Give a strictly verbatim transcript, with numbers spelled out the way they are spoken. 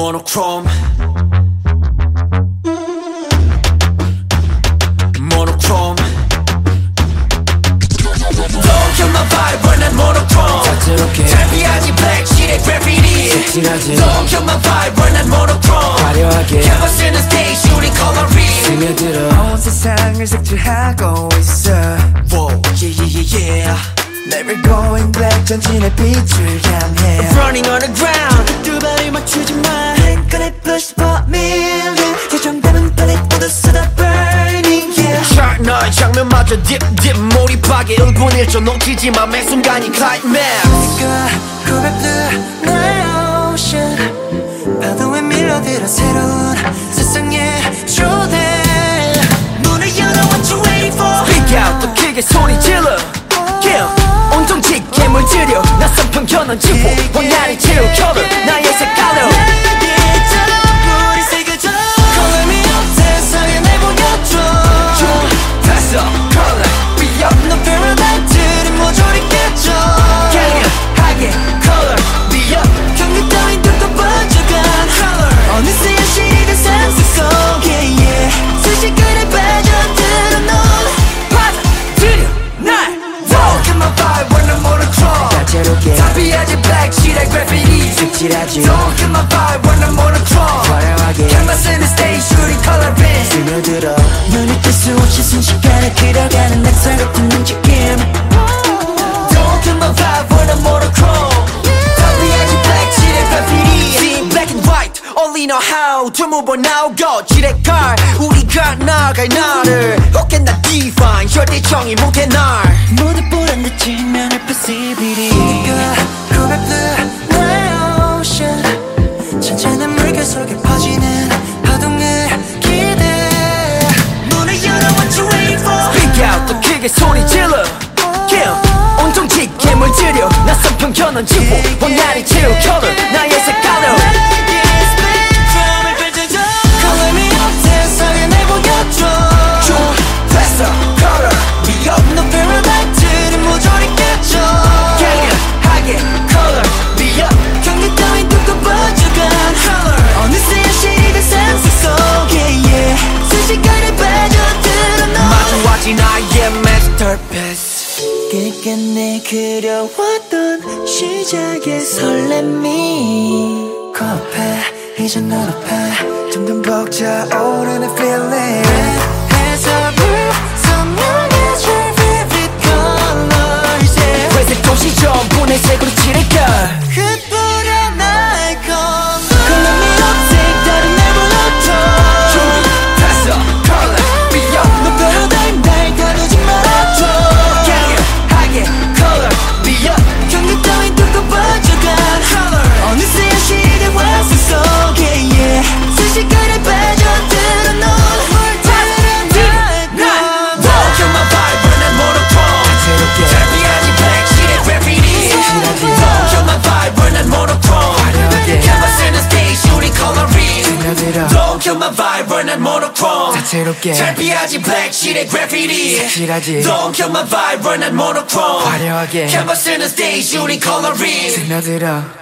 monochrome. Monochrome. Don't kill my vibe when I'm monochrome. 다채롭게 잘 피하지 black sheet의 graffiti. 색칠하지 Don't kill my vibe when I'm monochrome. 화려하게 캔버스는 stage shooting coloring. 스며들어 온 세상을 색칠하고 있어. Whoa, yeah, yeah, yeah, yeah. Never going black 전진의 빛을 향해 I'm running on the ground. 두 발을 맞추지 마 Ain't gonna push for million 예정되면 빨리 모두 쏟아 burning yeah Chart 너의 장면마저 dip dip 몰입하게 일 분 일 초 놓치지 마 매 순간이 climax. 네가 고백들 나의 ocean 파도에 밀려들어 새로운 세상의 초대 문을 열어 what you waiting for Speak out 더 크게 소리 질러 yeah. 온통 짙게 물들여 낯선 편견은 지워 원한이 채울 color 나의 색깔로 내게 전부를 새겨줘 Call me up 세상에 내보여줘 됐어 color be up 너 패러다임들이 모조리 깨져 강력하게 color be up 경계 따윈 뚝뚝 번져간 color 어느새 현실이 된 상상 속에 yeah. 순식간에 빠져들어 넌 받아들여 날 Don't kill my vibe when I'm monochrome. 다채롭게 다 피하지 black sheet의 graffiti. 색칠하지 Don't kill my vibe when I'm monochrome. 화려하게 캔버스는 stage shooting coloring. 스며들어 눈을 뜰 수 없이 순식간에 길어가는 낙서 같은 움직임 Don't kill my vibe when I'm monochrome. 다 피하지 black sheet의 graffiti. See black and white only know how to move on now go 지레칼 우리가 나갈 나를 혹해 나 define 혈대정이 못해 날 모두 보란 듯이 면할 possibility 네가 고백들 나의 ocean 천천한 물결 속에 퍼지는 파동을 기대 문을 열어 what you waiting for Speak out 더 크게 소리 질러 yeah. 온통 짙게 물들여 낯선 편견은 지워 원한이 채울 color 나의 색깔로 내게 스펙트럼을 펼쳐줘 Call me up 세상에 내보여줘 됐어 color be up 너 패러다임들이 모조리 깨져 강력하게 color be up 경계 따윈 뚝뚝 번져간 color 어느새 현실이 된 상상 속에 yeah. 순식간에 빠져들어 넌 마주하지 나의 masterpiece 끝끝내 그려왔던 시작의 설렘이 코앞에 이제 눈앞에 점점 벅차오르는 feeling 해석을 선명해질 vivid colors yeah. 회색 도시 전부 내 색으로 칠할까 흩뿌려 나의 color Call me up 색다른 날 불러줘 됐어 color be up 너 패러다임 날 가두지 말아줘 강력하게 color be up 경계 따윈 뚝뚝 번져간 color 어느새 현실이 된 환상 속에 yeah. 순식간에 빠져들어 넌 물들어 나의 Don't kill my vibe when I'm monochrome 다채롭게 잘 피하지 black sheet의 graffiti Don't kill my vibe when I'm monochrome 화려하게 캔버스는 stage shooting coloring 스며들어 Don't kill my vibe when I'm monochrome 다채롭게 잘 피하지 black sheet의 graffiti 색칠하지 Don't kill my vibe when I'm monochrome 화려하게 캔버스는 stage shooting coloring 스며들어